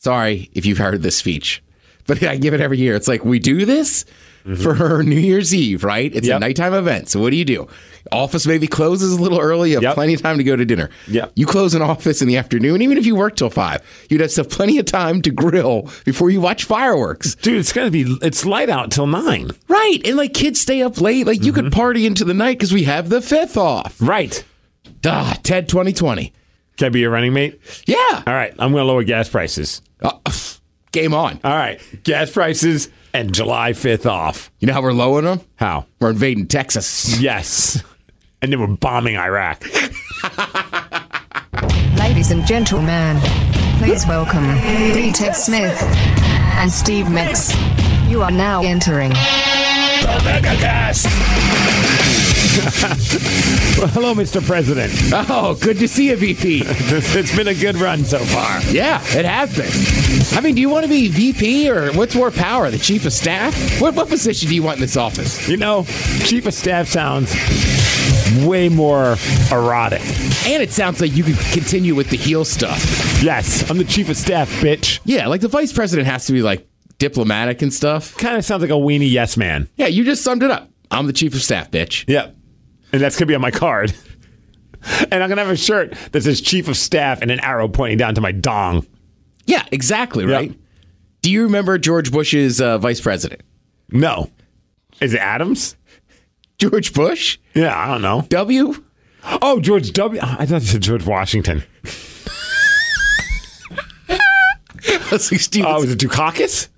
sorry if you've heard this speech, but I give it every year. It's like, we do this for New Year's Eve, right? It's a nighttime event. So what do? Office maybe closes a little early. You have plenty of time to go to dinner. Yep. You close an office in the afternoon, even if you work till 5. You'd have still plenty of time to grill before you watch fireworks. Dude, it's light out till 9. Right. And like kids stay up late. Like you could party into the night because we have the 5th off. Right. Ted 2020. Can I be your running mate? Yeah. All right. I'm going to lower gas prices. Game on. All right. Gas prices and July 5th off. You know how we're lowering them? How? We're invading Texas. Yes. And then we're bombing Iraq. Ladies and gentlemen, please welcome D. Ted Smith and Steve Mix. You are now entering The MegaCast. Well, hello, Mr. President. Oh, good to see you, VP. It's been a good run so far. Yeah, it has been. I mean, do you want to be VP or what's more power, the chief of staff? What position do you want in this office? You know, chief of staff sounds way more erotic. And it sounds like you could continue with the heel stuff. Yes, I'm the chief of staff, bitch. Yeah, like the vice president has to be like diplomatic and stuff. Kind of sounds like a weenie yes man. Yeah, you just summed it up. I'm the chief of staff, bitch. Yep. And that's going to be on my card. And I'm going to have a shirt that says chief of staff and an arrow pointing down to my dong. Yeah, exactly, right? Yep. Do you remember George Bush's vice president? No. Is it Adams? George Bush? Yeah, I don't know. W? Oh, George W. I thought you said George Washington. Was it Dukakis?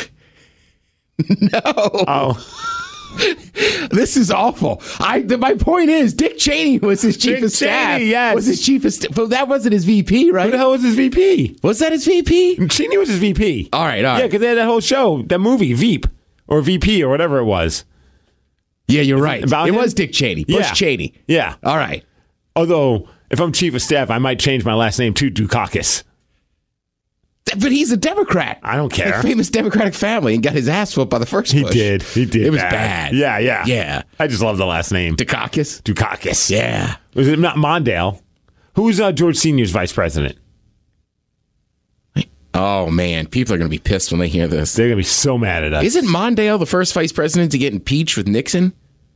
No. Oh. This is awful. My point is, Dick Cheney was his chief of staff. Cheney, yes. Was his chief of staff. But that wasn't his VP, right? Who the hell was his VP? Was that his VP? Cheney was his VP. All right. Yeah, because they had that whole show, that movie, Veep, or VP, or whatever it was. Yeah, you're right. It him? was Dick Cheney. Bush Yeah. Cheney. Yeah. All right. Although, if I'm chief of staff, I might change my last name to Dukakis. But he's a Democrat. I don't care. A famous Democratic family and got his ass whooped by the first Bush. He did. It was bad. Yeah. Yeah. I just love the last name. Dukakis. Yeah. Was it not Mondale? Who was George Sr.'s vice president? Oh, man. People are going to be pissed when they hear this. They're going to be so mad at us. Isn't Mondale the first vice president to get impeached with Nixon?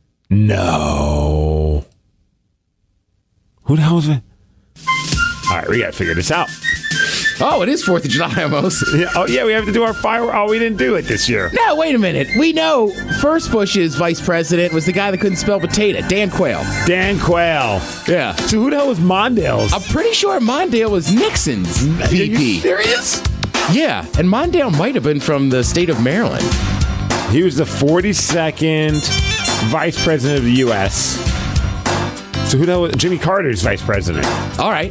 No. Who the hell is it? All right, we got to figure this out. Oh, it is 4th of July almost. Yeah, oh, yeah, we have to do our fireworks. Oh, we didn't do it this year. No, wait a minute. We know first Bush's vice president was the guy that couldn't spell potato, Dan Quayle. Dan Quayle. Yeah. So who the hell was Mondale's? I'm pretty sure Mondale was Nixon's VP. Are you serious? Yeah, and Mondale might have been from the state of Maryland. He was the 42nd vice president of the U.S. So who the hell was Jimmy Carter's vice president? All right.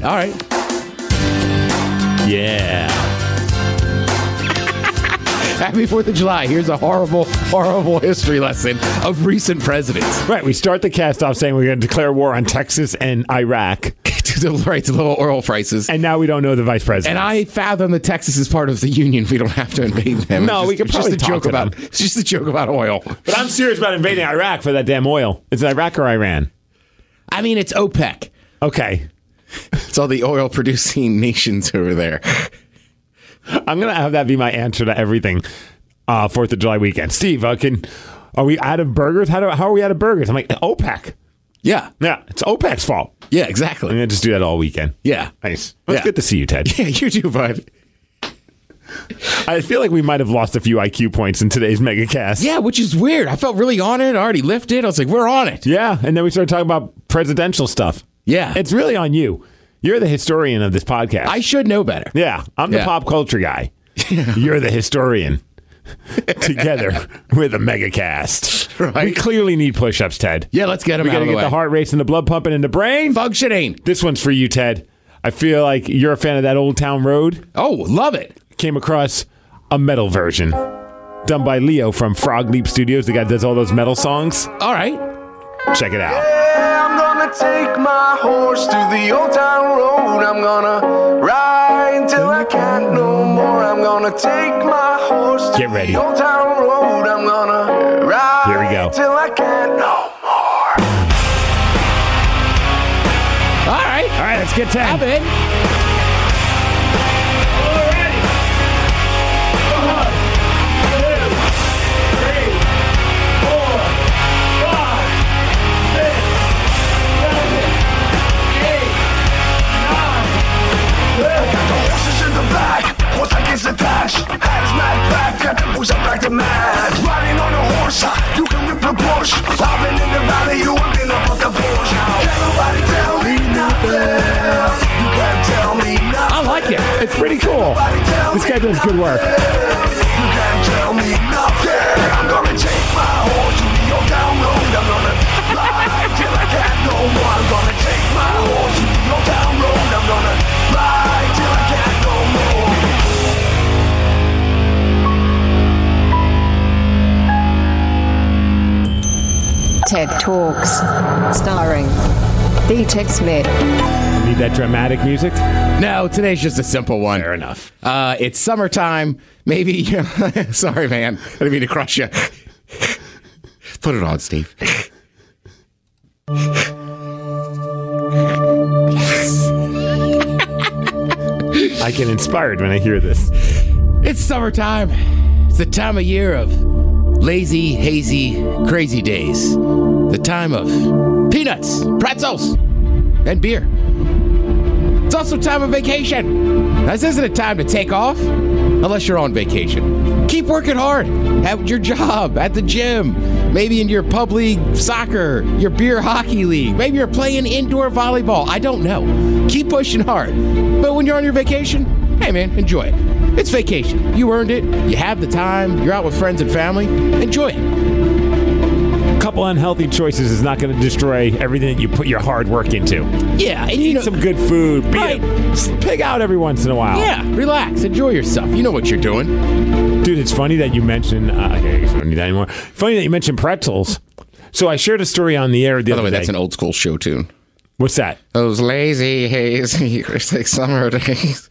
Yeah. Happy 4th of July. Here's a horrible, horrible history lesson of recent presidents. Right, we start the cast off saying we're going to declare war on Texas and Iraq. Right, to low oil prices. And now we don't know the vice president. And I fathom that Texas is part of the union. We don't have to invade them. No, we could probably talk to them. It's just a joke about oil. But I'm serious about invading Iraq for that damn oil. Is it Iraq or Iran? I mean, it's OPEC. Okay. It's all the oil-producing nations over there. I'm going to have that be my answer to everything 4th of July weekend. Steve, are we out of burgers? How are we out of burgers? I'm like, OPEC. Yeah. Yeah, it's OPEC's fault. Yeah, exactly. I'm going to just do that all weekend. Yeah. Nice. Well, it's good to see you, Ted. Yeah, you too, bud. I feel like we might have lost a few IQ points in today's MegaCast. Yeah, which is weird. I felt really on it. I already lifted. I was like, we're on it. Yeah, and then we started talking about presidential stuff. Yeah. It's really on you. You're the historian of this podcast. I should know better. Yeah, I'm the pop culture guy. You're the historian. Together with a MegaCast. Right. We clearly need push-ups, Ted. Yeah, let's get them out of the way. We got to get the heart racing, the blood pumping, and the brain functioning. This one's for you, Ted. I feel like you're a fan of that Old Town Road. Oh, love it. Came across a metal version done by Leo from Frog Leap Studios. The guy that does all those metal songs. All right. Check it out. Yeah, I'm gonna take my horse to the Old Town Road. I'm gonna ride till I can't no more. I'm gonna take my horse to Get ready. the Old Town Road. I'm gonna ride Here we go. till I can't no more. All right. All right, let's get 10. I'm in. This guy does good work. You can't tell me nothing. I'm gonna take my horse to the old town road. I'm gonna ride till I can't no more. I'm gonna take my horse to the old town road. I'm gonna ride till I can't no more. TED Talks, starring D. Ted Smith. Need that dramatic music? No, today's just a simple one. Fair enough. It's summertime. Maybe. Sorry, man. I didn't mean to crush you. Put it on, Steve. I get inspired when I hear this. It's summertime. It's the time of year of lazy, hazy, crazy days. The time of peanuts, pretzels, and beer. It's also time of vacation. This isn't a time to take off unless you're on vacation. Keep working hard at your job, at the gym, maybe in your pub league soccer, your beer hockey league. Maybe you're playing indoor volleyball. I don't know. Keep pushing hard. But when you're on your vacation, hey man, enjoy it. It's vacation. You earned it. You have the time. You're out with friends and family. Enjoy it. A couple unhealthy choices is not going to destroy everything that you put your hard work into. Yeah, and Eat some good food. Right. Pig out every once in a while. Yeah, relax. Enjoy yourself. You know what you're doing. Dude, it's funny that you mentioned... okay, I guess I don't need that anymore. Funny that you mentioned pretzels. So I shared a story on the air the By the other way, day. that's an old school show tune. What's that? Those lazy, hazy, like summer days.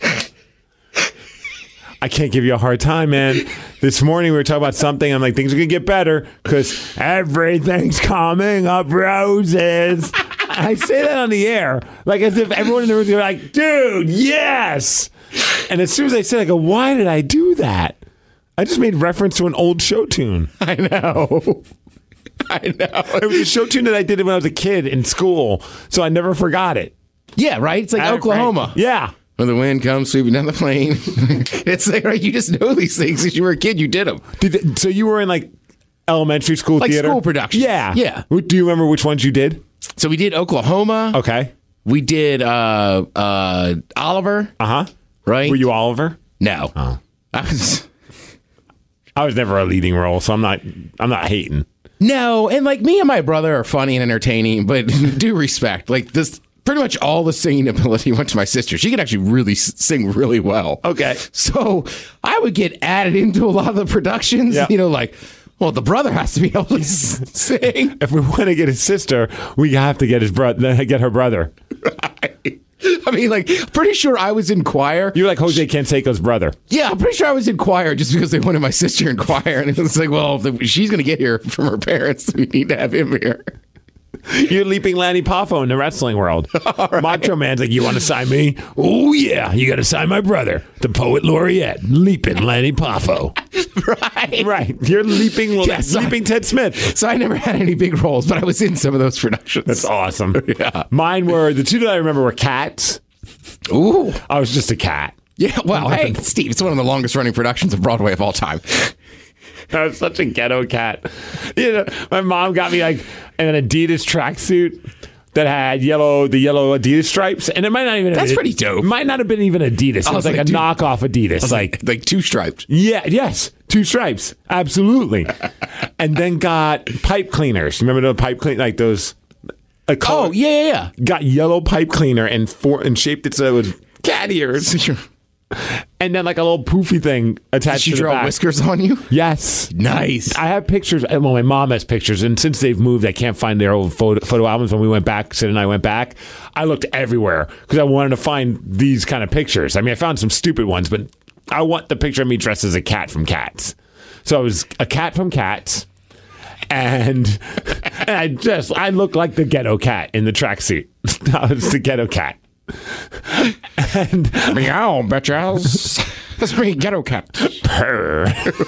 I can't give you a hard time, man. This morning we were talking about something. I'm like, things are going to get better because everything's coming up roses. I say that on the air, like as if everyone in the room is like, dude, yes. And as soon as I said it, I go, why did I do that? I just made reference to an old show tune. I know. It was a show tune that I did when I was a kid in school, so I never forgot it. Yeah, right? It's like Oklahoma. Right. Yeah. When the wind comes sweeping down the plain. It's like, right, you just know these things. As you were a kid, you did them. So you were in like elementary school Like theater? school production. Yeah. Yeah. Do you remember which ones you did? So we did Oklahoma. Okay. We did Oliver. Uh-huh. Right? Were you Oliver? No. Oh. I was never a leading role, so I'm not hating. No, and like me and my brother are funny and entertaining, but due respect, like this, pretty much all the singing ability went to my sister. She can actually really sing really well. Okay. So I would get added into a lot of the productions, Yeah. you know, like, well, the brother has to be able to sing. If we want to get his sister, we have to get get her brother. Right. I mean, like, pretty sure I was in choir. You're like Jose Canseco's brother. Yeah, I'm pretty sure I was in choir just because they wanted my sister in choir. And it was like, well, if she's going to get here from her parents, we need to have him here. You're leaping Lanny Poffo in the wrestling world. Right. Macho Man's like, you want to sign me? Oh, yeah, you got to sign my brother, the poet laureate, leaping Lanny Poffo. Right. Right. You're leaping Ted Smith. So I never had any big roles, but I was in some of those productions. That's awesome. Yeah. Mine were, the two that I remember were Cats. Ooh. I was just a cat. Yeah, well, hey, Steve, it's one of the longest running productions of Broadway of all time. I was such a ghetto cat. You know, my mom got me like an Adidas tracksuit that had the yellow Adidas stripes, and it might not even. That's pretty dope. It might not have been even Adidas. It was like a knockoff Adidas, like two striped. Yeah, yes, two stripes, absolutely. And then got pipe cleaners. Remember the pipe clean like those? Oh yeah. Got yellow pipe cleaner and shaped it so it was cat ears. And then like a little poofy thing attached to the back. Did she draw whiskers on you? Yes. Nice. I have pictures. Well, my mom has pictures. And since they've moved, I can't find their old photo albums. When we went back, Sid and I went back, I looked everywhere because I wanted to find these kind of pictures. I mean, I found some stupid ones, but I want the picture of me dressed as a cat from Cats. So I was a cat from Cats. And I looked like the ghetto cat in the tracksuit. I was the ghetto cat. And meow, bitches. That's me, ghetto cat. Purr.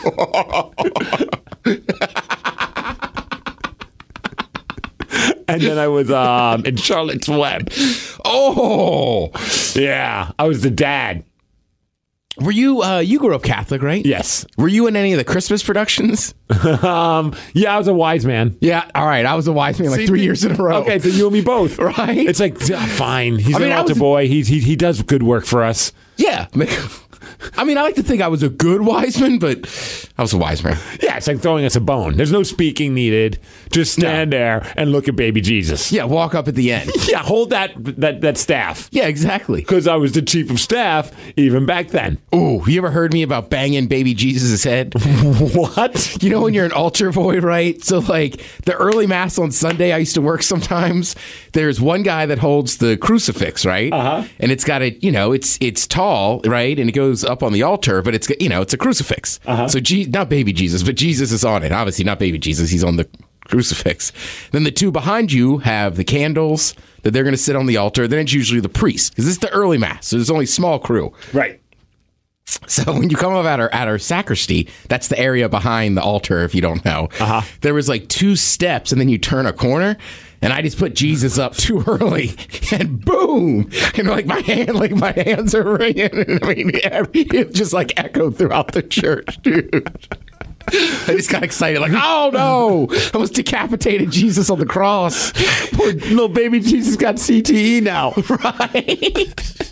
And then I was in Charlotte's Web. Oh, yeah, I was the dad. Were you? You grew up Catholic, right? Yes. Were you in any of the Christmas productions? Yeah, I was a wise man. Yeah, all right. I was a wise man like 3 years in a row. Okay, so you and me both, right? It's like fine. He's an altar boy. He does good work for us. Yeah. I mean, I like to think I was a good wise man, but I was a wise man. Yeah, it's like throwing us a bone. There's no speaking needed. Just stand there and look at baby Jesus. Yeah, walk up at the end. Yeah, hold that staff. Yeah, exactly. Because I was the chief of staff even back then. Ooh, you ever heard me about banging baby Jesus' head? What? You know when you're an altar boy, right? So like the early mass on Sunday, I used to work sometimes. There's one guy that holds the crucifix, right? Uh-huh. And it's got it's tall, right? And it goes up on the altar, but it's a crucifix. Uh-huh. So not baby Jesus, but Jesus is on it. Obviously not baby Jesus. He's on the crucifix. Then the two behind you have the candles that they're going to sit on the altar. Then it's usually the priest because this is the early mass. So there's only a small crew. Right. So when you come up at our sacristy, that's the area behind the altar, if you don't know. Uh-huh. There was like 2 steps, and then you turn a corner, and I just put Jesus up too early, and boom! And like my hands are ringing. And I mean, it just like echoed throughout the church, dude. I just got excited, like, oh no! I almost decapitated Jesus on the cross. Poor little baby Jesus got CTE now. Right?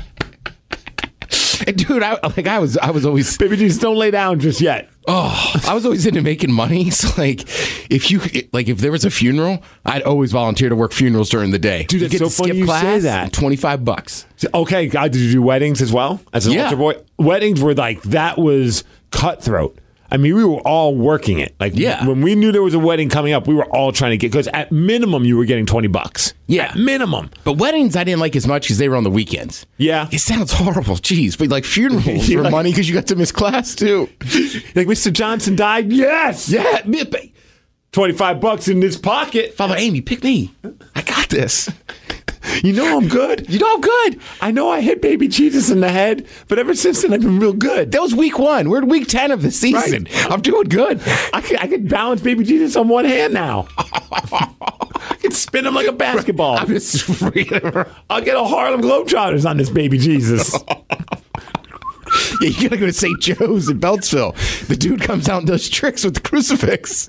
And dude, I was always Baby Jesus, don't lay down just yet. Oh, I was always into making money. So like, if there was a funeral, I'd always volunteer to work funerals during the day. Dude, You that's get so to funny skip you say class, that. $25. Okay, God, did you do weddings as well as an Yeah. altar boy? Weddings were like, that was cutthroat. I mean, we were all working it. Like, Yeah. when we knew there was a wedding coming up, we were all trying to get, because at minimum, you were getting $20. Yeah. At minimum. But weddings, I didn't like as much because they were on the weekends. Yeah. It sounds horrible. Jeez. But like funerals You're for like- money because you got to miss class too. Like, Mr. Johnson died? Yes. Yeah. $25 in his pocket. Father Amy, pick me. I got this. You know I'm good. You know I'm good. I know I hit baby Jesus in the head, but ever since then, I've been real good. That was week 1. We're in week 10 of the season. Right. I'm doing good. I can balance baby Jesus on one hand now. I can spin him like a basketball. I'm just freaking. I'll get a Harlem Globetrotters on this baby Jesus. Yeah, you gotta go to St. Joe's in Beltsville. The dude comes out and does tricks with the crucifix.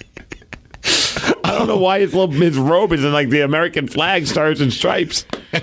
I don't know why his robe is in like the American flag, stars and stripes.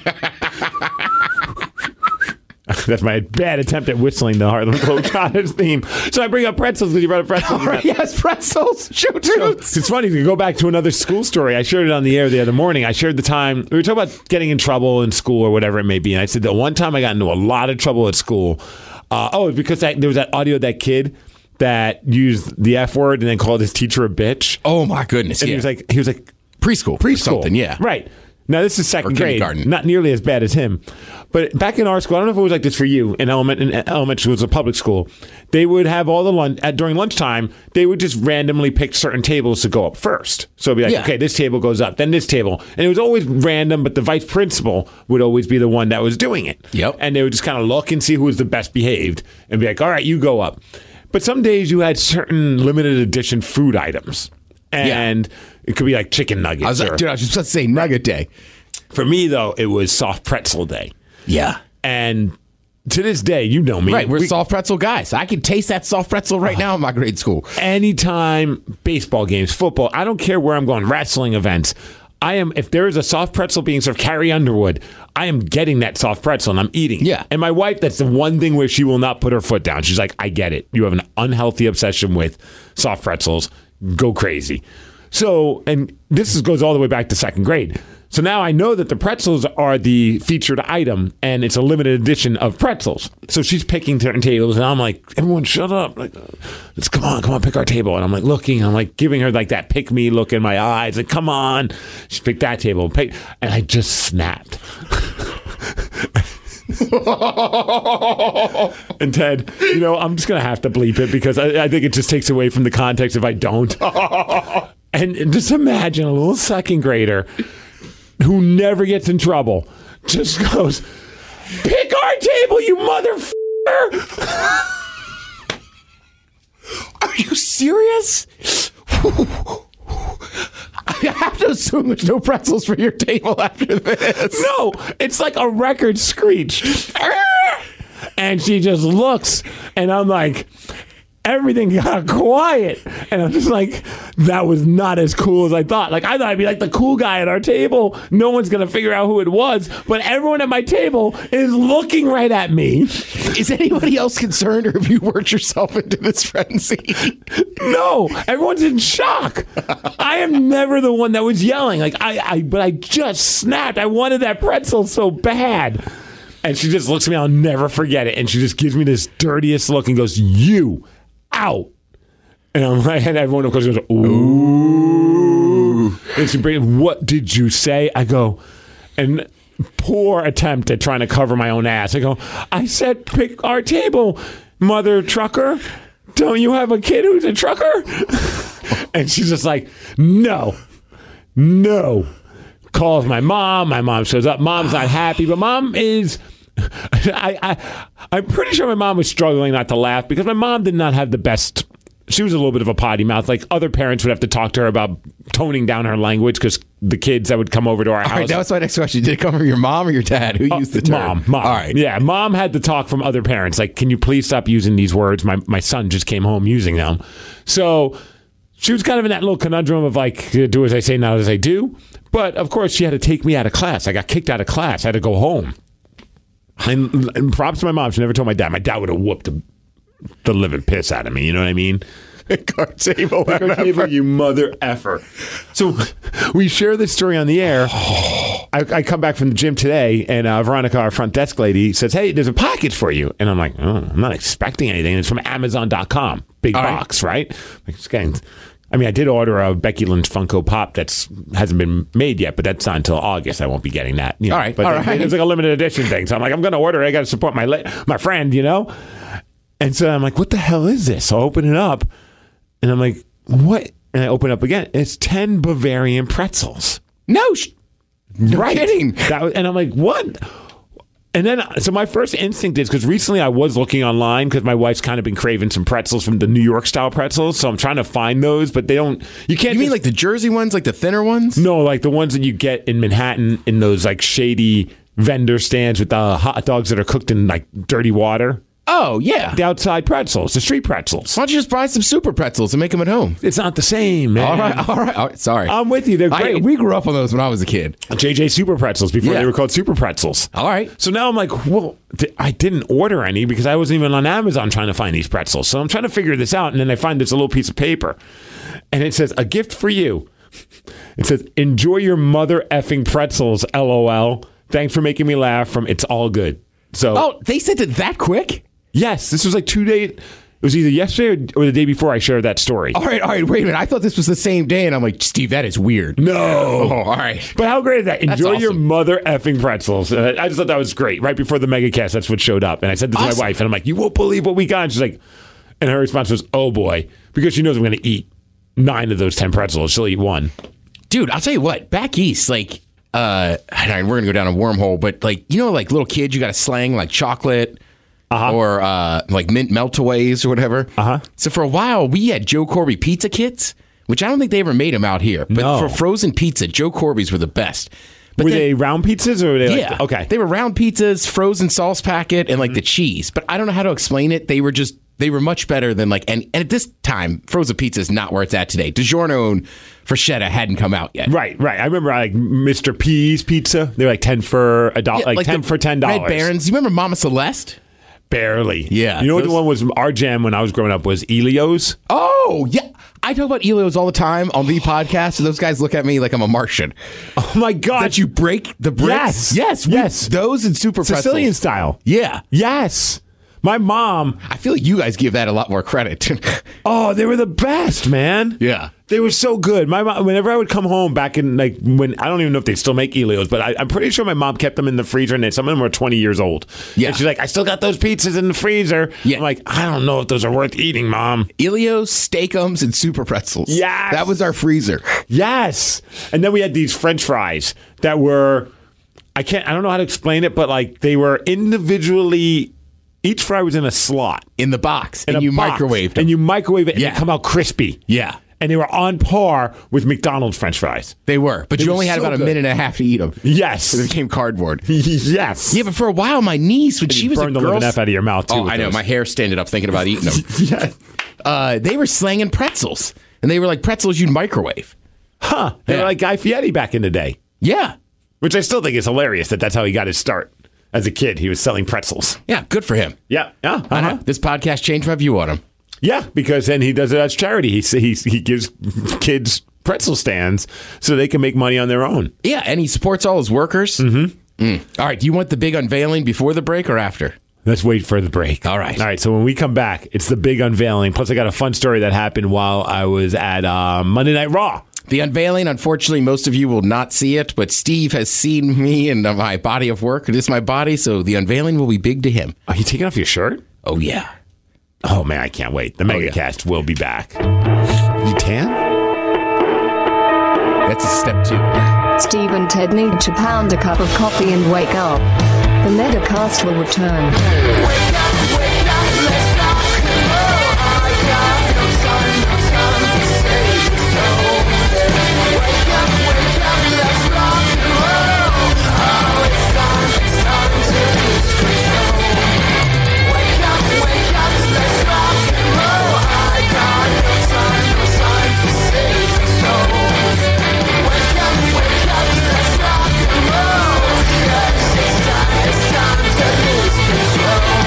That's my bad attempt at whistling the Harlem Globetrotters theme. So I bring up pretzels because you brought up pretzels. All right, yes, pretzels. Show truths. It's funny to go back to another school story. I shared it on the air the other morning. I shared the time we were talking about getting in trouble in school or whatever it may be, and I said that one time I got into a lot of trouble at school. It's because there was that audio of that kid that used the F word and then called his teacher a bitch. Oh my goodness! And Yeah. he was like preschool, or something. Yeah, right. Now this is second Or grade, kindergarten. not nearly as bad as him. But back in our school, I don't know if it was like this for you. In elementary school, it was a public school. They would have all the lunch during lunchtime. They would just randomly pick certain tables to go up first. So it'd be like, Yeah. okay, this table goes up, then this table, and it was always random. But the vice principal would always be the one that was doing it. Yep. And they would just kind of look and see who was the best behaved, and be like, all right, you go up. But some days you had certain limited edition food items. And it could be like chicken nuggets. I was just about to say Nugget Day. For me, though, it was soft pretzel day. Yeah. And to this day, you know me. Right, we're soft pretzel guys. I can taste that soft pretzel right now in my grade school. Anytime baseball games, football, I don't care where I'm going, wrestling events. If there is a soft pretzel being served, Carrie Underwood, I am getting that soft pretzel and I'm eating. Yeah. And my wife, that's the one thing where she will not put her foot down. She's like, I get it. You have an unhealthy obsession with soft pretzels. Go crazy. So, and this goes all the way back to second grade. So now I know that the pretzels are the featured item and it's a limited edition of pretzels. So she's picking certain tables and I'm like, everyone shut up. Like, let's come on, pick our table. And I'm like looking, I'm like giving her like that pick me look in my eyes. Like, come on. She picked that table. And I just snapped. And Ted, I'm just going to have to bleep it because I think it just takes away from the context if I don't. And just imagine a little second grader who never gets in trouble just goes, pick our table, you motherfucker! Are you serious? I have to assume there's no pretzels for your table after this. No, it's like a record screech. And she just looks, and I'm like, everything got quiet. And I'm just like, that was not as cool as I thought. Like, I thought I'd be like the cool guy at our table. No one's going to figure out who it was. But everyone at my table is looking right at me. Is anybody else concerned, or have you worked yourself into this frenzy? No, everyone's in shock. I am never the one that was yelling. Like, but I just snapped. I wanted that pretzel so bad. And she just looks at me. I'll never forget it. And she just gives me this dirtiest look and goes, "You out." And I'm like, and everyone of course goes, "Ooh." And she brings, "What did you say?" I go, and poor attempt at trying to cover my own ass. I go, "I said pick our table, mother trucker. Don't you have a kid who's a trucker?" And she's just like, no. Calls my mom. My mom shows up. Mom's not happy, but mom is... I'm pretty sure my mom was struggling not to laugh because my mom did not have the best... She was a little bit of a potty mouth. Like, other parents would have to talk to her about toning down her language because the kids that would come over to our house... All right, that was my next question. Did it come from your mom or your dad? Who used the term? Mom. All right. Yeah, mom had to talk from other parents. Like, can you please stop using these words? My son just came home using them. So she was kind of in that little conundrum of like, do as I say, not as I do. But, of course, she had to take me out of class. I got kicked out of class. I had to go home. And props to my mom. She never told my dad. My dad would have whooped the living piss out of me. You know what I mean? Card table, you mother effer. So we share this story on the air. I come back from the gym today, and Veronica, our front desk lady, says, "Hey, there's a package for you." And I'm like, "Oh, I'm not expecting anything." It's from Amazon.com. Big box, right? Like, I mean, I did order a Becky Lynch Funko Pop that's hasn't been made yet, but that's not until August. I won't be getting that. You know? All right. It's like a limited edition thing. So I'm like, I'm going to order it. I got to support my friend, you know? And so I'm like, what the hell is this? So I open it up, and I'm like, what? And I open it up again. It's 10 Bavarian pretzels. No kidding. And I'm like, what? And then, so my first instinct is, because recently I was looking online, because my wife's kind of been craving some pretzels from the New York style pretzels. So I'm trying to find those, but you can't. You mean like the Jersey ones, like the thinner ones? No, like the ones that you get in Manhattan in those like shady vendor stands with the hot dogs that are cooked in like dirty water. Oh, yeah. The outside pretzels, the street pretzels. Why don't you just buy some super pretzels and make them at home? It's not the same, man. All right. Sorry. I'm with you. They're great. We grew up on those when I was a kid. JJ Super Pretzels before they were called Super Pretzels. All right. So now I'm like, well, I didn't order any because I wasn't even on Amazon trying to find these pretzels. So I'm trying to figure this out, and then I find this little piece of paper, and it says, "A gift for you." It says, "Enjoy your mother effing pretzels, LOL. Thanks for making me laugh from It's All Good." So, they sent it that quick? Yes, this was like 2 days. It was either yesterday or the day before I shared that story. All right. Wait a minute. I thought this was the same day, and I'm like, Steve, that is weird. No. Oh, all right. But how great is that? Enjoy awesome. your mother effing pretzels. I just thought that was great. Right before the megacast, that's what showed up. And I said this to my wife, and I'm like, you won't believe what we got. And she's like, and her response was, oh boy, because she knows I'm going to eat 9 of those 10 pretzels. She'll eat 1. Dude, I'll tell you what, back east, like, we're going to go down a wormhole, but like, you know, like little kids, you got to slang like chocolate. Or like mint meltaways or whatever. So for a while, we had Joe Corby pizza kits, which I don't think they ever made them out here. But for frozen pizza, Joe Corby's were the best. But were they round pizzas or were they like, okay. They were round pizzas, frozen sauce packet, and like the cheese. But I don't know how to explain it. They were much better than like, and at this time, frozen pizza is not where it's at today. DiGiorno and Freshetta hadn't come out yet. Right. I remember like Mr. P's pizza. They were like 10 for $1, like 10 for $10. Red Barons. You remember Mama Celeste? Barely. Yeah. You know what the one was? Our jam when I was growing up was Elio's. Oh, yeah. I talk about Elio's all the time on the podcast, and those guys look at me like I'm a Martian. Oh, my God. That you break the bricks? Yes. Those and super pretzels. Sicilian style. Yeah. Yes. My mom. I feel like you guys give that a lot more credit. Oh, they were the best, man. Yeah. They were so good. My mom, whenever I would come home back in like when I don't even know if they still make Elio's, but I'm pretty sure my mom kept them in the freezer, and some of them were 20 years old. Yeah. And she's like, I still got those pizzas in the freezer. Yeah. I'm like, I don't know if those are worth eating, Mom. Elio's, Steakums, and Super Pretzels. Yes. That was our freezer. Yes. And then we had these French fries that were, I don't know how to explain it, but like they were individually. Each fry was in a slot. In the box. And you microwaved them. And you microwave it and they come out crispy. Yeah. And they were on par with McDonald's French fries. They were. But you only had about a minute and a half to eat them. Yes. So they became cardboard. Yes. Yeah, but for a while, my niece, when she was a girl... burned the living F out of your mouth, too. Oh, I know. My hair standing up thinking about eating them. Yes. they were slanging pretzels. And they were like pretzels you'd microwave. Huh. They were like Guy Fieri back in the day. Yeah. Which I still think is hilarious that's how he got his start. As a kid, he was selling pretzels. Yeah, good for him. Yeah. Yeah. I know. This podcast changed my view on him. Yeah, because then he does it as charity. He gives kids pretzel stands so they can make money on their own. Yeah, and he supports all his workers. Mm-hmm. All right, do you want the big unveiling before the break or after? Let's wait for the break. All right, so when we come back, it's the big unveiling. Plus, I got a fun story that happened while I was at Monday Night Raw. The unveiling, unfortunately, most of you will not see it, but Steve has seen me and my body of work. It is my body, so the unveiling will be big to him. Are you taking off your shirt? Oh, yeah. Oh, man, I can't wait. The MegaCast will be back. You tan? That's a step 2. Steve and Ted need to pound a cup of coffee and wake up. The MegaCast will return. Wake up, let's rock and roll. I got no time to save the soul. Wake up, let's rock and roll. Oh, it's time to lose control. Wake up, let's rock and roll. I got no time to save the soul. Wake up, let's rock and roll. Yes, it's time to lose control.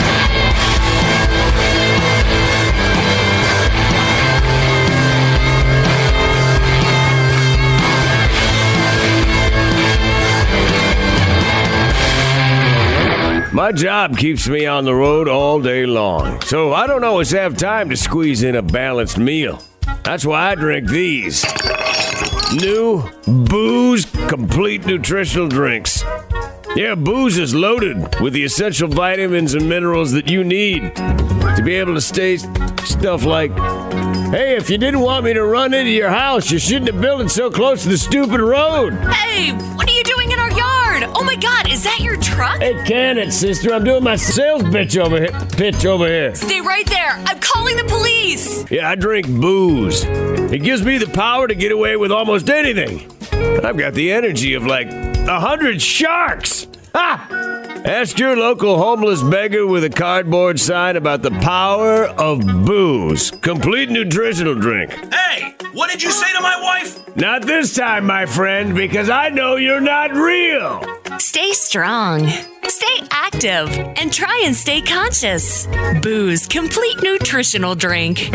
My job keeps me on the road all day long, so I don't always have time to squeeze in a balanced meal. That's why I drink these. New Booze Complete Nutritional Drinks. Yeah, Booze is loaded with the essential vitamins and minerals that you need to be able to stay stuff like, hey, if you didn't want me to run into your house, you shouldn't have built it so close to the stupid road. Hey, what are you doing in our yard? Oh my God, is that your truck? Hey, can it, sister? I'm doing my sales pitch over here. Stay right there. I'm calling the police. Yeah, I drink booze. It gives me the power to get away with almost anything. I've got the energy of like 100 sharks. Ha! Ask your local homeless beggar with a cardboard sign about the power of Booze Complete Nutritional Drink. Hey, what did you say to my wife? Not this time, my friend, because I know you're not real. Stay strong, stay active, and try and stay conscious. Booze Complete Nutritional Drink.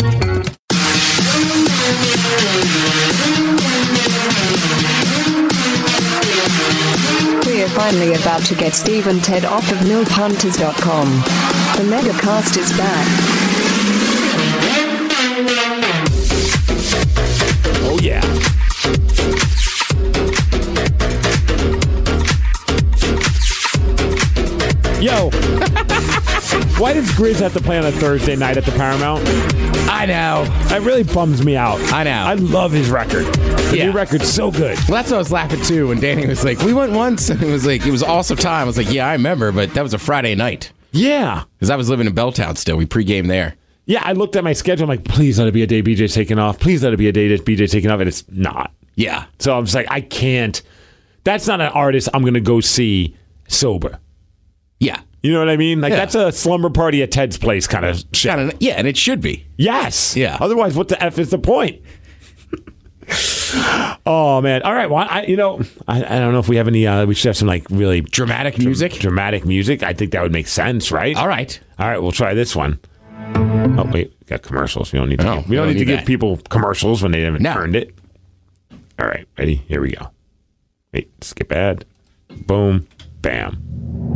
We're finally about to get Steve and Ted off of milfhunters.com. The MegaCast is back. Oh, yeah. Yo. Why does Grizz have to play on a Thursday night at the Paramount? I know. That really bums me out. I know. I love his record. The new record's so good. Well, that's what I was laughing too when Danny was like, we went once, and it was awesome time. I was like, yeah, I remember, but that was a Friday night. Yeah. Because I was living in Belltown still. We pregame there. Yeah, I looked at my schedule. I'm like, please let it be a day BJ's taking off. Please let it be a day that BJ's taking off. And it's not. Yeah. So I'm just like, I can't. That's not an artist I'm going to go see sober. Yeah. You know what I mean? Like, that's a slumber party at Ted's place kind of shit. Yeah, and it should be. Yes. Yeah. Otherwise, what the F is the point? Oh, man. All right. Well, I don't know if we have any, we should have some like really dramatic music. Dramatic music. I think that would make sense, right? All right. We'll try this one. Oh, wait. We got commercials. We don't need to, we don't need to give people commercials when they haven't earned it. All right. Ready? Here we go. Wait. Skip ad. Boom. Bam.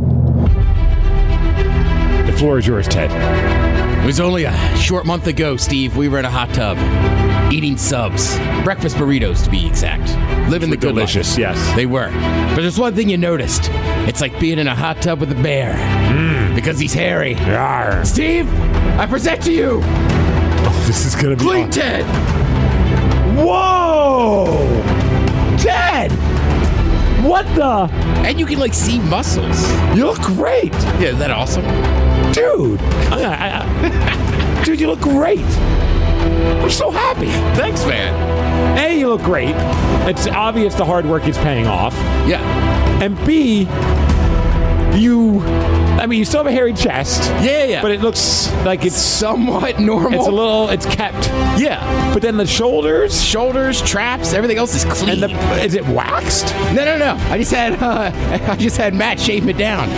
The floor is yours, Ted. It was only a short month ago, Steve. We were in a hot tub, eating subs, breakfast burritos to be exact. Living the good delicious, life. yes. They were. But there's one thing you noticed. It's like being in a hot tub with a bear. Because he's hairy. Yarr. Steve, I present to you This is going to be Clean Ted. Whoa! Ted! What the? And you can like see muscles. You look great. Yeah, isn't that awesome? Dude. Dude, you look great. I'm so happy. Thanks, man. A, you look great. It's obvious the hard work is paying off. Yeah. And B, I mean, you still have a hairy chest. Yeah. But it looks like it's somewhat normal. it's kept. Yeah. But then the shoulders, traps, everything else is clean. and is it waxed? No. I just had Matt shave it down.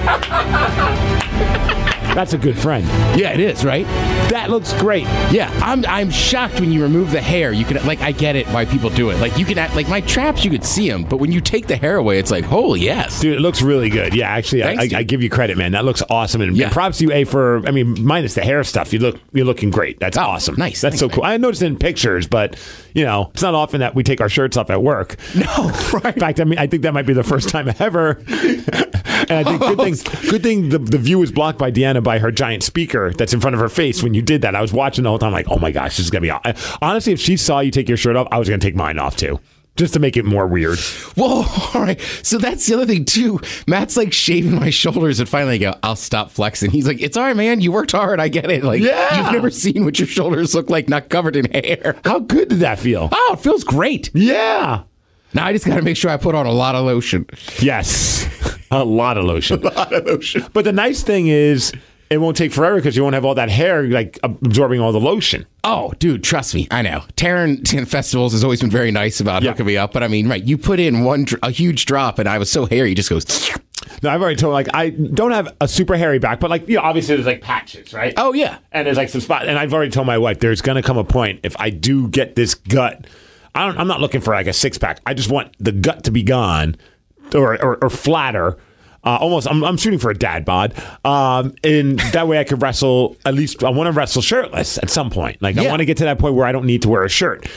That's a good friend. Yeah, it is, right? That looks great. Yeah, I'm shocked when you remove the hair. You can I get it why people do it. Like you can like my traps, you could see them, but when you take the hair away, it's like, holy yes, dude, it looks really good. Yeah, actually, Thanks, I give you credit, man. That looks awesome, and props to you, A, for minus the hair stuff. You're looking great. That's awesome. Nice. That's so cool. I noticed it in pictures, but it's not often that we take our shirts off at work. No, right. In fact, I think that might be the first time ever. And I think good thing the view was blocked by Deanna by her giant speaker that's in front of her face when you did that. I was watching the whole time like, oh my gosh, this is going to be... Honestly, if she saw you take your shirt off, I was going to take mine off too. Just to make it more weird. Whoa, all right. So that's the other thing too. Matt's like shaving my shoulders and finally I go, I'll stop flexing. He's like, it's all right, man. You worked hard. I get it. Like, you've never seen what your shoulders look like not covered in hair. How good did that feel? Oh, it feels great. Yeah. Now I just got to make sure I put on a lot of lotion. Yes. A lot of lotion. A lot of lotion. But the nice thing is, it won't take forever because you won't have all that hair like absorbing all the lotion. Oh, dude, trust me. I know. Taryn Festivals has always been very nice about hooking me up. But I mean, right, you put in a huge drop and I was so hairy, it just goes... No, I've already told like I don't have a super hairy back, but like obviously there's like patches, right? Oh yeah, and there's like some spots, and I've already told my wife there's gonna come a point if I do get this gut. I'm not looking for like a 6-pack. I just want the gut to be gone, or flatter. Almost, I'm shooting for a dad bod, and that way I could wrestle. At least I want to wrestle shirtless at some point. Like I want to get to that point where I don't need to wear a shirt,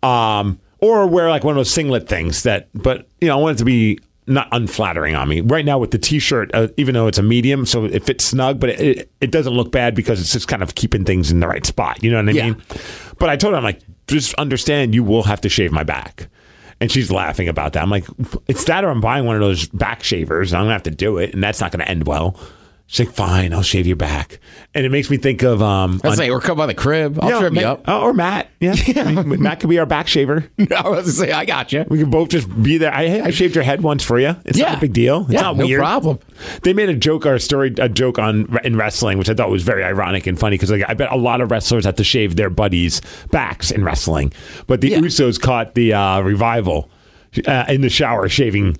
or wear like one of those singlet things. But I want it to be not unflattering on me. Right now with the t-shirt, even though it's a medium, so it fits snug, but it doesn't look bad because it's just kind of keeping things in the right spot. You know what I mean? But I told her, I'm like, just understand you will have to shave my back. And she's laughing about that. I'm like, it's that or I'm buying one of those back shavers and I'm going to have to do it. And that's not going to end well. She's like, fine, I'll shave your back. And it makes me think of... or come by the crib. I'll trim you up. Or Matt. Yeah. Matt could be our back shaver. I was going to say, I got you. We could both just be there. I shaved your head once for you. It's not a big deal. It's not weird. No problem. They made a joke in wrestling, which I thought was very ironic and funny because like, I bet a lot of wrestlers have to shave their buddies' backs in wrestling. But the Usos caught the Revival in the shower shaving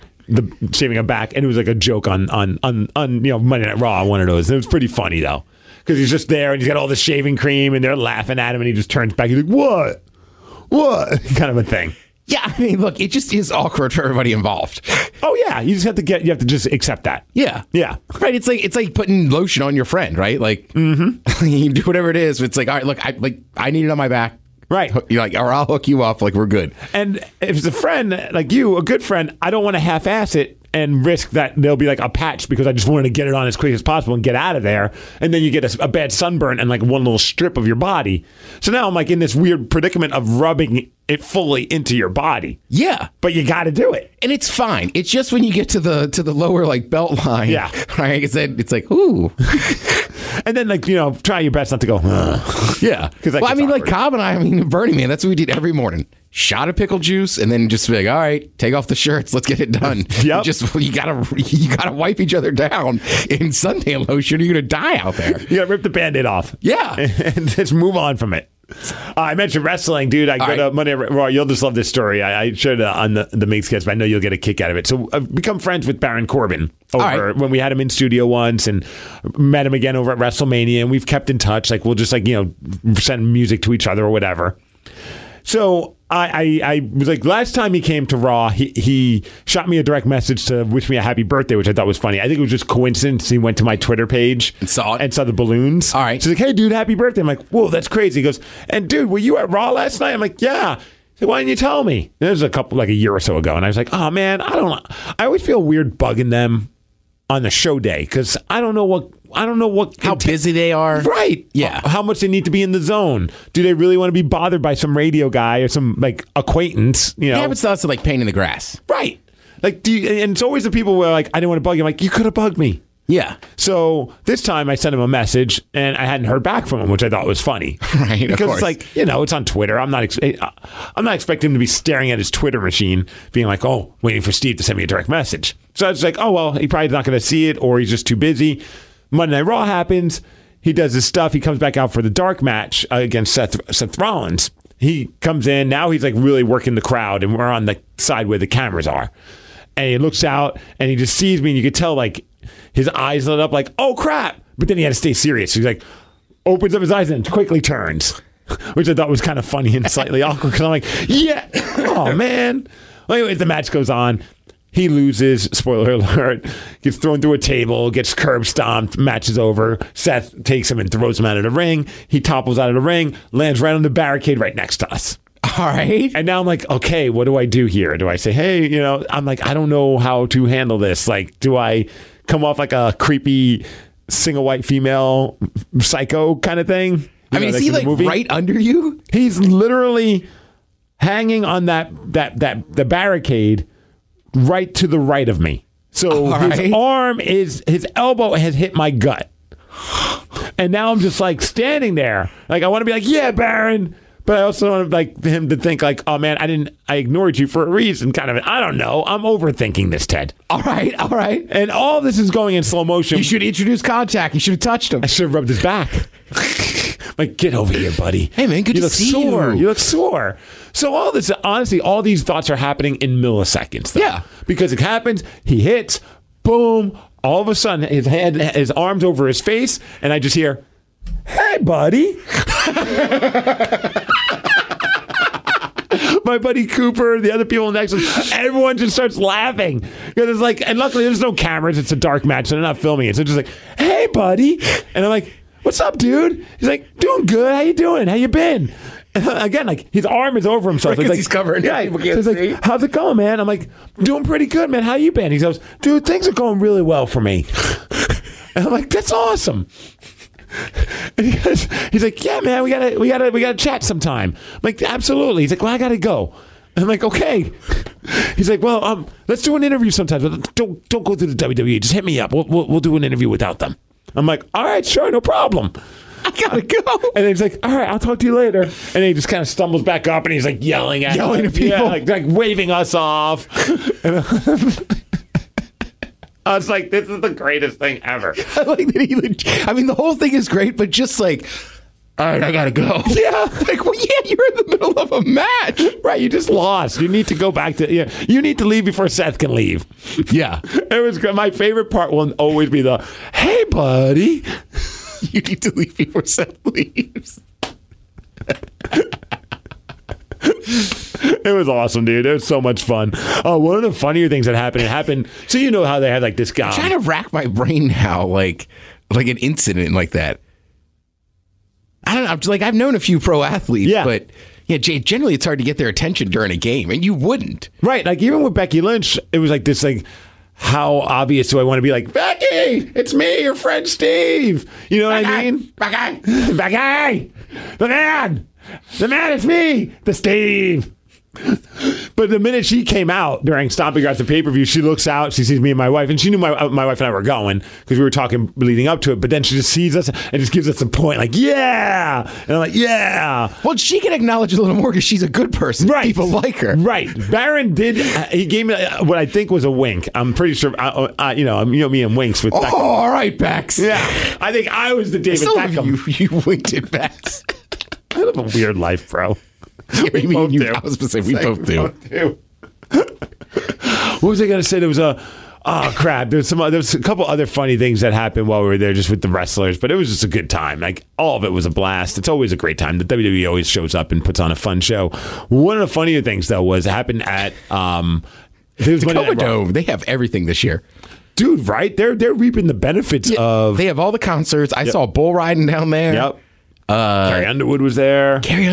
a back, and it was like a joke on Monday Night Raw, one of those. And it was pretty funny though, because he's just there and he's got all the shaving cream, and they're laughing at him, and he just turns back. He's like, "What?" kind of a thing. Yeah, I mean, look, it just is awkward for everybody involved. Oh yeah, you have to just accept that. Yeah, right. It's like putting lotion on your friend, right? Like, you do whatever it is. It's like, all right, look, I need it on my back. Right. You're like, or I'll hook you up. Like, we're good. And if it's a friend like you, a good friend, I don't want to half-ass it and risk that there'll be like a patch because I just wanted to get it on as quick as possible and get out of there. And then you get a bad sunburn and like one little strip of your body. So now I'm like in this weird predicament of rubbing it fully into your body. Yeah. But you got to do it. And it's fine. It's just when you get to the lower like belt line. Yeah. Right. It's like, ooh. And then, like, try your best not to go, yeah. Well, I mean, like Cobb and I Bernie, man, that's what we did every morning. Shot of pickle juice, and then just be like, all right, take off the shirts. Let's get it done. Yep. You gotta wipe each other down in suntan lotion. You're going to die out there. You got to rip the Band-Aid off. Yeah. And just move on from it. I mentioned wrestling, dude. I go to Monday Night Raw. You'll just love this story. I shared it on the Mix Kids, but I know you'll get a kick out of it. So I've become friends with Baron Corbin when we had him in studio once, and met him again over at WrestleMania, and we've kept in touch. Like we'll just send music to each other or whatever. So I was like, last time he came to Raw, he shot me a direct message to wish me a happy birthday, which I thought was funny. I think it was just coincidence. He went to my Twitter page and saw the balloons. All right. So he's like, hey, dude, happy birthday. I'm like, whoa, that's crazy. He goes, and dude, were you at Raw last night? I'm like, yeah. He said, why didn't you tell me? And it was a year or so ago. And I was like, oh, man, I don't know. I always feel weird bugging them on the show day because I don't know what how busy they are. Right. Yeah. How much they need to be in the zone. Do they really want to be bothered by some radio guy or some like acquaintance? Yeah, but it's also like pain in the grass. Right. Like, and it's always the people where like I didn't want to bug you. I'm like, you could have bugged me. Yeah. So this time I sent him a message and I hadn't heard back from him, which I thought was funny. Right. Because it's like, it's on Twitter. I'm not expecting him to be staring at his Twitter machine being like, oh, waiting for Steve to send me a direct message. So I was like, oh, well, he probably not going to see it or he's just too busy. Monday Night Raw happens. He does his stuff. He comes back out for the dark match against Seth Rollins. He comes in. Now he's like really working the crowd, and we're on the side where the cameras are. And he looks out, and he just sees me, and you could tell like his eyes lit up like, oh, crap. But then he had to stay serious. So he's like, opens up his eyes and quickly turns, which I thought was kind of funny and slightly awkward because I'm like, yeah, oh, man. Well, anyways, the match goes on. He loses, spoiler alert, gets thrown through a table, gets curb stomped, match is over. Seth takes him and throws him out of the ring. He topples out of the ring, lands right on the barricade right next to us. All right. And now I'm like, okay, what do I do here? Do I say, hey, I'm like, I don't know how to handle this. Like, do I come off like a creepy single white female psycho kind of thing? I mean, is he like right under you? He's literally hanging on the barricade right to the right of me. So his elbow has hit my gut. And now I'm just like standing there. Like I want to be like, yeah, Baron. But I also want like him to think like, oh man, I ignored you for a reason. Kind of, I don't know. I'm overthinking this, Ted. All right. And all this is going in slow motion. You should introduce contact. You should have touched him. I should have rubbed his back. Like, get over here, buddy. Hey man, good to see you. You look sore. So all this, honestly, all these thoughts are happening in milliseconds. Though. Yeah. Because it happens, he hits, boom, all of a sudden his arm's over his face, and I just hear, hey, buddy. My buddy Cooper, the other people next to us, everyone just starts laughing. Because it's like, and luckily there's no cameras, it's a dark match, so they're not filming it. So it's just like, hey, buddy. And I'm like, what's up, dude? He's like, doing good. How you doing? How you been? And again, like his arm is over himself. Right, so like, he's covering. Yeah, so he's like, how's it going, man? I'm like, doing pretty good, man. How you been? He goes, dude, things are going really well for me. And I'm like, that's awesome. And he's like, yeah, man, we gotta chat sometime. I'm like, absolutely. He's like, well, I gotta go. And I'm like, okay. He's like, well, let's do an interview sometime. But don't go through the WWE. Just hit me up. We'll do an interview without them. I'm like, all right, sure, no problem. I gotta go. And then he's like, all right, I'll talk to you later. And then he just kind of stumbles back up and he's like yelling at people. Yeah, like waving us off. I was like, this is the greatest thing ever. I like that I mean, the whole thing is great, but just like, all right, I gotta go. Yeah. Like, well, yeah, you're in the middle of a match. Right, you just lost. You need to go back to, you need to leave before Seth can leave. Yeah. It was good. My favorite part will always be the, hey, buddy. You need to leave before Seth leaves. It was awesome, dude. It was so much fun. Oh, one of the funnier things that happened. So you know how they had like this guy. I'm trying to rack my brain now, like an incident like that. I don't know. I'm just like, I've known a few pro athletes, but yeah, generally it's hard to get their attention during a game, and you wouldn't. Right. Like even with Becky Lynch, it was like this, like, how obvious do I want to be like, Becky, it's me, your friend Steve. You know what I mean? Becky, the man, it's me, the Steve. But the minute she came out during Stomping Grounds, the pay-per-view, she looks out, she sees me and my wife, and she knew my wife and I were going because we were talking leading up to it, but then she just sees us and just gives us a point like, yeah! And I'm like, yeah! Well, she can acknowledge a little more because she's a good person. Right. People like her. Right. Baron did, he gave me what I think was a wink. I'm pretty sure, me and winks with Beckham. Oh, all right, Bex. Yeah. I think I was the David Beckham. You winked at Bex. I live a weird life, bro. Yeah, I was going to say, we both do. What was I going to say? There was crap. There's a couple other funny things that happened while we were there just with the wrestlers, but it was just a good time. Like, all of it was a blast. It's always a great time. The WWE always shows up and puts on a fun show. One of the funnier things, though, was it happened at the Coverdome. They have everything this year. Dude, right? They're reaping the benefits of... They have all the concerts. I saw bull riding down there. Yep. Carrie Underwood was there. American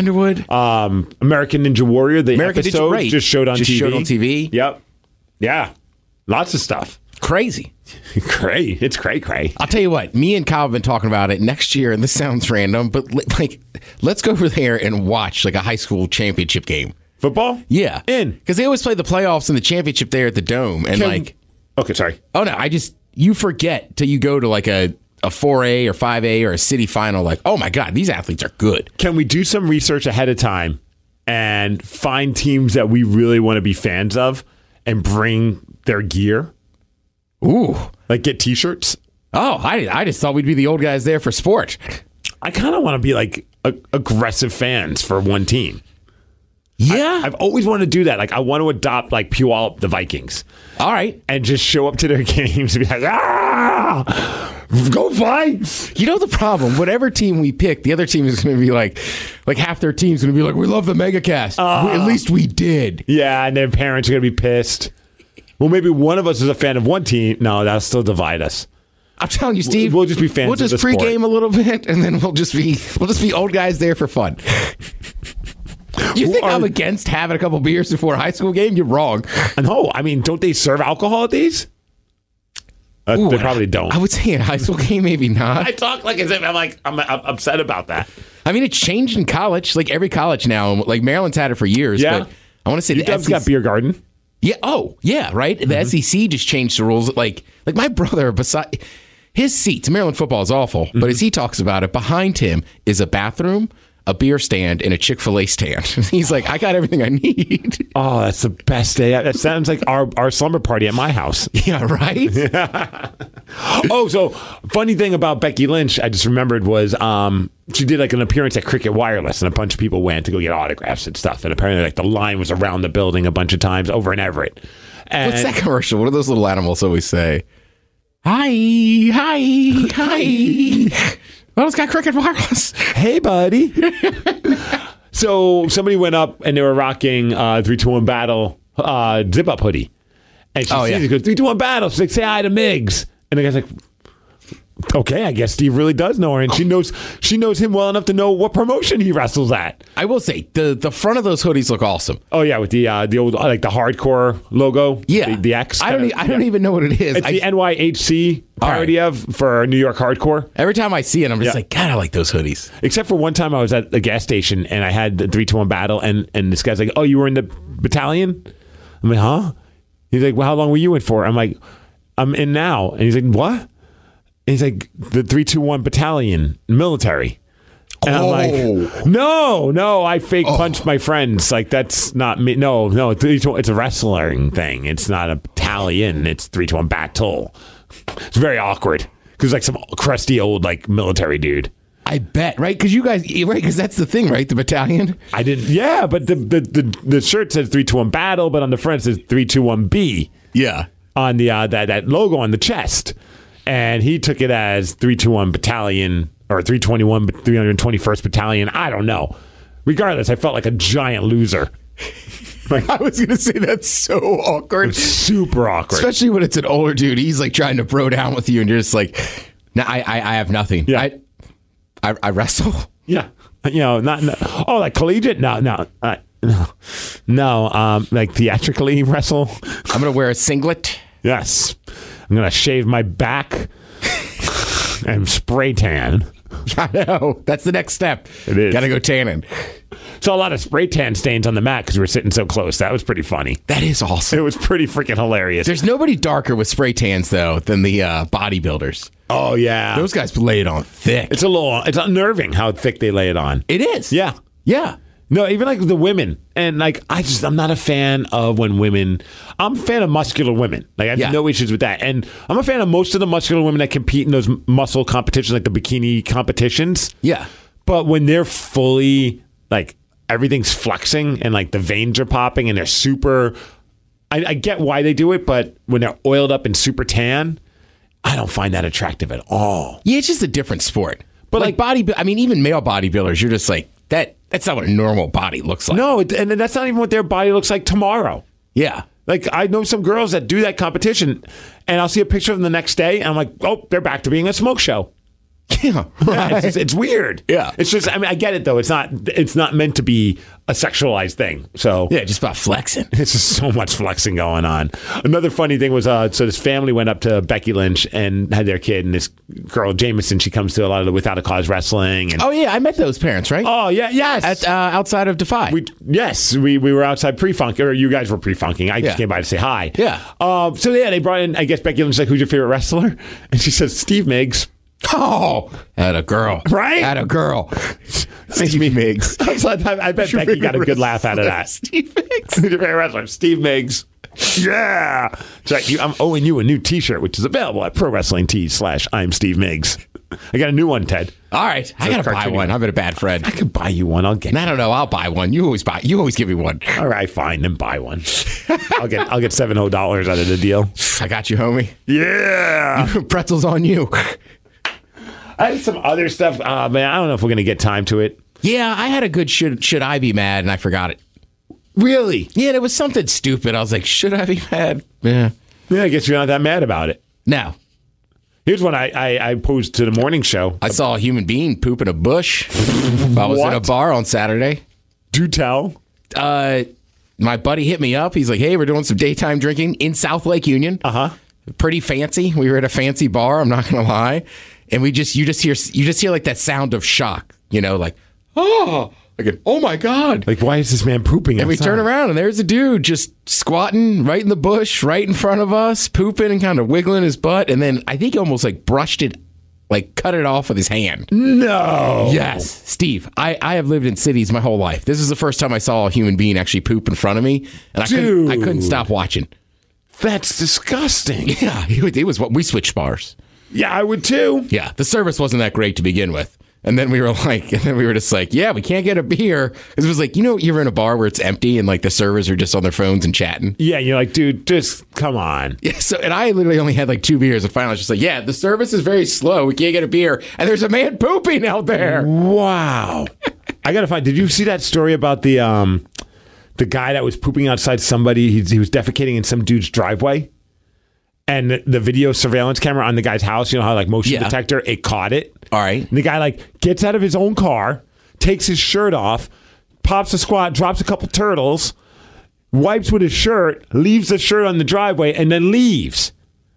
Ninja Warrior, the episode just showed on TV. Yep. Yeah. Lots of stuff. Crazy. It's cray. I'll tell you what, me and Kyle have been talking about it next year, and this sounds random, but like, let's go over there and watch like a high school championship game. Football? Yeah. In. Because they always play the playoffs and the championship there at the Dome. And okay, sorry. Oh, no, you forget till you go to like a 4A or 5A or a city final, like, oh my God, these athletes are good. Can we do some research ahead of time and find teams that we really want to be fans of and bring their gear? Ooh. Like get t-shirts? Oh, I just thought we'd be the old guys there for sport. I kind of want to be like aggressive fans for one team. Yeah. I've always wanted to do that. Like, I want to adopt like Puyallup, the Vikings. All right. And just show up to their games and be like, go Vikes! You know the problem? Whatever team we pick, the other team is going to be like half their team's going to be like, we love the Megacast. At least we did. Yeah, and their parents are going to be pissed. Well, maybe one of us is a fan of one team. No, that'll still divide us. I'm telling you, Steve. We'll just be fans. We'll just of the sport. pregame a little bit, and then we'll just be old guys there for fun. You think I'm against having a couple beers before a high school game? You're wrong. No, I mean, don't they serve alcohol at these? They probably don't. I would say in a high school game, maybe not. I talk like as if I'm upset about that. I mean, it's changed in college. Like every college now, like Maryland's had it for years. Yeah. But I want to say the UW's SEC got beer garden. Yeah. Oh, yeah. Right. The SEC just changed the rules. Like my brother, beside his seats, Maryland football is awful. But as he talks about it, behind him is a bathroom, a beer stand, and a Chick-fil-A stand. He's like, I got everything I need. Oh, that's the best day. That sounds like our slumber party at my house. Yeah, right? Oh, so funny thing about Becky Lynch, I just remembered was she did like an appearance at Cricket Wireless, and a bunch of people went to go get autographs and stuff. And apparently like the line was around the building a bunch of times over in Everett. And What's that commercial? What do those little animals always say? Hi. Well, it's got Cricket Wireless. Hey, buddy. So somebody went up and they were rocking 3-2-1 Battle zip-up hoodie. And she sees it, goes, 3-2-1 Battle. She's like, say hi to Miggs. And the guy's like, okay, I guess Steve really does know her. And she knows him well enough to know what promotion he wrestles at. I will say, the front of those hoodies look awesome. Oh, yeah, with the old, like the hardcore logo. Yeah. The X. I don't even know what it is. It's the NYHC parody of for New York hardcore. Every time I see it, I'm just like, God, I like those hoodies. Except for one time I was at the gas station and I had the 3-2-1 Battle and this guy's like, oh, you were in the battalion? I'm like, huh? He's like, well, how long were you in for? I'm like, I'm in now. And he's like, what? And he's like, the 3-2-1 Battalion military. And I'm like, no, I fake punched my friends. Like, that's not me. No, it's a wrestling thing. It's not a battalion. It's 3-2-1 battle. It's very awkward because like some crusty old like military dude. I bet, right? Because you guys, right? Because that's the thing, right? The battalion. I didn't. Yeah, but the shirt says 3-2-1 battle, but on the front it says 3-2-1B. Yeah. On the that logo on the chest, and he took it as 3-2-1 battalion or 321st battalion. I don't know. Regardless, I felt like a giant loser. Like, I was going to say that's so awkward. It's super awkward. Especially when it's an older dude. He's like trying to bro down with you and you're just like, no, I have nothing. Yeah. I wrestle. Yeah. You know, oh, like collegiate? No. Like theatrically wrestle. I'm going to wear a singlet. Yes. I'm going to shave my back and spray tan. I know. That's the next step. It is. Got to go tanning. Saw a lot of spray tan stains on the mat because we were sitting so close. That was pretty funny. That is awesome. It was pretty freaking hilarious. There's nobody darker with spray tans, though, than the bodybuilders. Oh, yeah. Those guys lay it on thick. It's unnerving how thick they lay it on. It is. Yeah. Yeah. No, even like the women. And like, I'm not a fan of when women, I'm a fan of muscular women. Like, I have no issues with that. And I'm a fan of most of the muscular women that compete in those muscle competitions, like the bikini competitions. Yeah. But when they're fully, like, everything's flexing and like the veins are popping and they're super, I get why they do it, but when they're oiled up and super tan, I don't find that attractive at all. Yeah, it's just a different sport. But like even male bodybuilders, you're just like, that's not what a normal body looks like. No, and that's not even what their body looks like tomorrow. Yeah. Like, I know some girls that do that competition, and I'll see a picture of them the next day, and I'm like, oh, they're back to being a smoke show. Yeah, right. It's weird. Yeah. It's just, I mean, I get it, though. It's not meant to be a sexualized thing. So yeah, just about flexing. It's just so much flexing going on. Another funny thing was, so this family went up to Becky Lynch and had their kid, and this girl, Jameson, she comes to a lot of the Without a Cause wrestling. And, oh, yeah, I met those parents, right? Oh, yeah, yes. At outside of Defy. We were outside pre-funking, or you guys were pre-funking. I just came by to say hi. Yeah. So, yeah, they brought in, I guess Becky Lynch like, who's your favorite wrestler? And she says, Steve Miggs. Oh, at a girl. Right? At a girl. Steve Miggs. I bet Becky got a good laugh out of that. Steve Miggs. Who's your favorite wrestler? Steve Miggs. Yeah. That's right. I'm owing you a new T-shirt, which is available at ProWrestlingTees/I'm Steve Miggs. I got a new one, Ted. All right, I gotta buy one. I've been a bad friend. I could buy you one. I'll get. I don't know. I'll buy one. You always buy. You always give me one. All right, fine. Then buy one. I'll get $70 out of the deal. I got you, homie. Yeah. Pretzels on you. I had some other stuff, man. I don't know if we're gonna get time to it. Yeah, I had a good should I be mad, and I forgot it. Really? Yeah, and it was something stupid. I was like, should I be mad? Yeah. Yeah, I guess you're not that mad about it. No. Here's what I posed to the morning show. I saw a human being poop in a bush while I was in a bar on Saturday. Do tell. My buddy hit me up. He's like, hey, we're doing some daytime drinking in South Lake Union. Uh-huh. Pretty fancy. We were at a fancy bar, I'm not going to lie. And you just hear like that sound of shock, like, oh, like, oh my God. Like, why is this man pooping And outside? we turn around and there's a dude just squatting right in the bush, right in front of us, pooping and kind of wiggling his butt. And then I think he almost like brushed it, like cut it off with his hand. No. Yes. Steve, I have lived in cities my whole life. This is the first time I saw a human being actually poop in front of me. And I couldn't stop watching. That's disgusting. Yeah. It was what we switched bars. Yeah, I would too. Yeah. The service wasn't that great to begin with. And then we were just like, yeah, we can't get a beer. Because it was like, you're in a bar where it's empty and like the servers are just on their phones and chatting. Yeah, you're like, dude, just come on. Yeah, and I literally only had like 2 beers. And finally I was just like, yeah, the service is very slow. We can't get a beer. And there's a man pooping out there. Wow. I got to find, did you see that story about the guy that was pooping outside somebody? He was defecating in some dude's driveway. And the video surveillance camera on the guy's house, how like motion detector, it caught it. All right. And the guy like gets out of his own car, takes his shirt off, pops a squat, drops a couple turtles, wipes with his shirt, leaves the shirt on the driveway, and then leaves.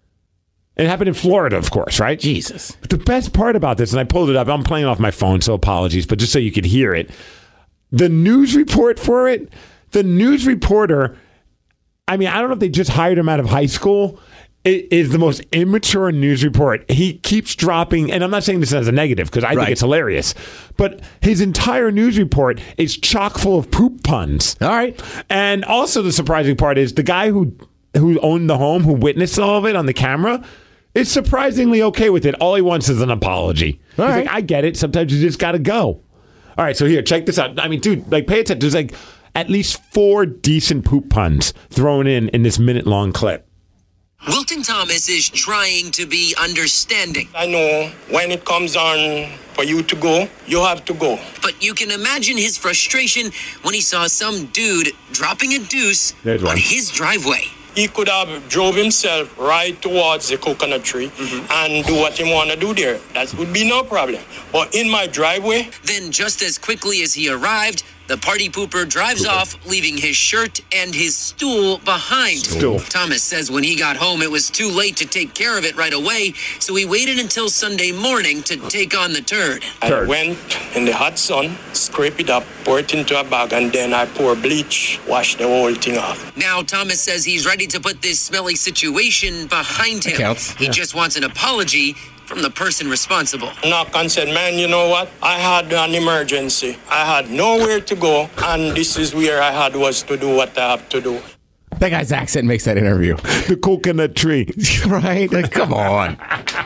It happened in Florida, of course, right? Jesus. But the best part about this, and I pulled it up, I'm playing off my phone, so apologies, but just so you could hear it. The news report for it, the news reporter, I mean, I don't know if they just hired him out of high school. It is the most immature news report. He keeps dropping, and I'm not saying this as a negative because I think it's hilarious, but his entire news report is chock full of poop puns. All right. And also the surprising part is the guy who owned the home, who witnessed all of it on the camera, is surprisingly okay with it. All he wants is an apology. He's like, I get it. Sometimes you just got to go. All right, so here, check this out. I mean, dude, like, pay attention. There's like at least 4 decent poop puns thrown in this minute-long clip. Wilton Thomas is trying to be understanding. I know when it comes on for you to go, you have to go. But you can imagine his frustration when he saw some dude dropping a deuce on his driveway. He could have drove himself right towards the coconut tree and do what he want to do there. That would be no problem. But in my driveway... Then just as quickly as he arrived, the party pooper drives off, leaving his shirt and his stool behind. Thomas says when he got home, it was too late to take care of it right away, so he waited until Sunday morning to take on the turd. I went in the hot sun, scrape it up, pour it into a bag, and then I pour bleach, wash the whole thing off. Now Thomas says he's ready to put this smelly situation behind him. He just wants an apology from the person responsible. Knock and said, man, you know what? I had an emergency. I had nowhere to go, and this is where I was to do what I have to do. That guy's accent makes that interview. The coconut tree. Right? Like, come on.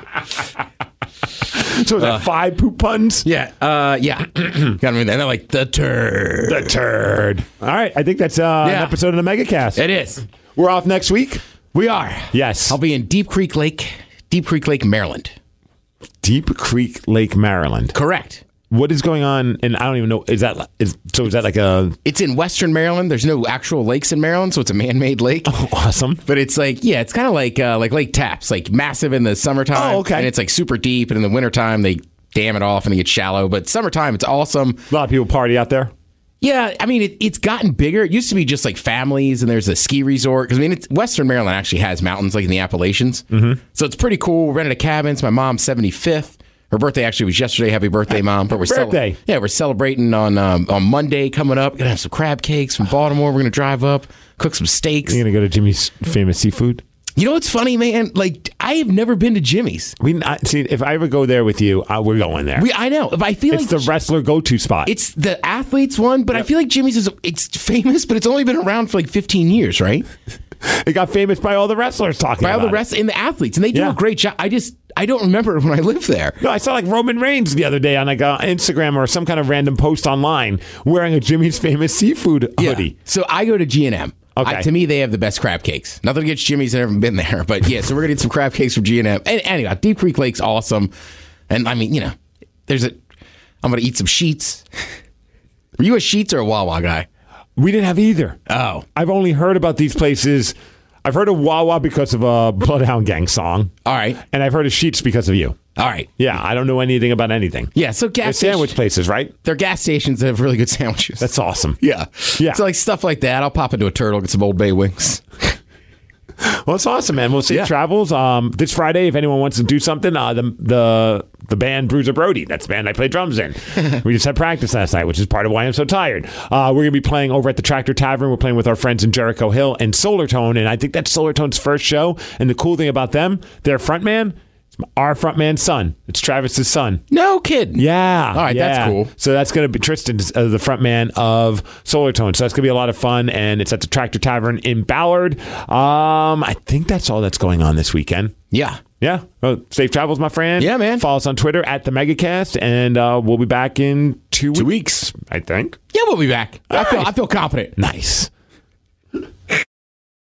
So is that 5 poop puns? Yeah. Got me there. They're like, the turd. The turd. All right. I think that's an episode of the MegaCast. It is. We're off next week? We are. Yes. I'll be in Deep Creek Lake, Maryland. Deep Creek Lake, Maryland. Correct. What is going on? And I don't even know. Is that like a... It's in Western Maryland. There's no actual lakes in Maryland, so it's a man-made lake. Oh, awesome. But it's like, it's kind of like Lake Tapps, like massive in the summertime. Oh, okay. And it's like super deep, and in the wintertime, they dam it off and they get shallow. But summertime, it's awesome. A lot of people party out there. Yeah, I mean, it's gotten bigger. It used to be just like families, and there's a ski resort. Because, I mean, Western Maryland actually has mountains, like in the Appalachians. Mm-hmm. So it's pretty cool. We rented a cabin. It's my mom's 75th. Her birthday actually was yesterday. Happy birthday, Mom. But we're we're celebrating on Monday coming up. We're going to have some crab cakes from Baltimore. We're going to drive up, cook some steaks. You're going to go to Jimmy's Famous Seafood? You know what's funny, man? Like, I have never been to Jimmy's. See, if I ever go there with you, we're going there. I know. But I feel it's the wrestler go-to spot. It's the athletes one, but I feel like Jimmy's it's famous, but it's only been around for like 15 years, right? It got famous by all the wrestlers talking By all about the rest and the athletes, and they do Yeah. a great job. I don't remember when I lived there. No, I saw like Roman Reigns the other day on like Instagram or some kind of random post online wearing a Jimmy's Famous Seafood hoodie. So I go to G&M. Okay. To me, they have the best crab cakes. Nothing against Jimmy's, I've never been there, but yeah. So we're gonna get some crab cakes from G&M. And anyway, Deep Creek Lake's awesome, and I mean, I'm gonna eat some Sheets. Were you a Sheets or a Wawa guy? We didn't have either. Oh, I've only heard about these places. I've heard of Wawa because of a Bloodhound Gang song. all right, And I've heard of Sheets because of you. all right. Yeah, I don't know anything about anything. Yeah, so They're gas sandwich places, right? They're gas stations that have really good sandwiches. That's awesome. yeah. Yeah. So like stuff like that. I'll pop into a Turtle, get some Old Bay wings. Well, it's awesome, man. We'll see Yeah. travels. This Friday, if anyone wants to do something, the band Bruiser Brody, that's the band I play drums in. We just had practice last night, which is part of why I'm so tired. We're going to be playing over at the Tractor Tavern. We're playing with our friends in Jericho Hill and Solartone, and I think that's Solartone's first show. And the cool thing about them, their frontman, our frontman's son. It's Travis's son. No kidding. Yeah. All right, that's cool. So that's going to be Tristan, the front man of Solartone. So that's going to be a lot of fun, and it's at the Tractor Tavern in Ballard. I think that's all that's going on this weekend. Yeah. Yeah. Well, safe travels, my friend. Yeah, man. Follow us on Twitter at the Megacast, and we'll be back in 2 weeks. I think. Yeah, we'll be back. I feel confident. Nice.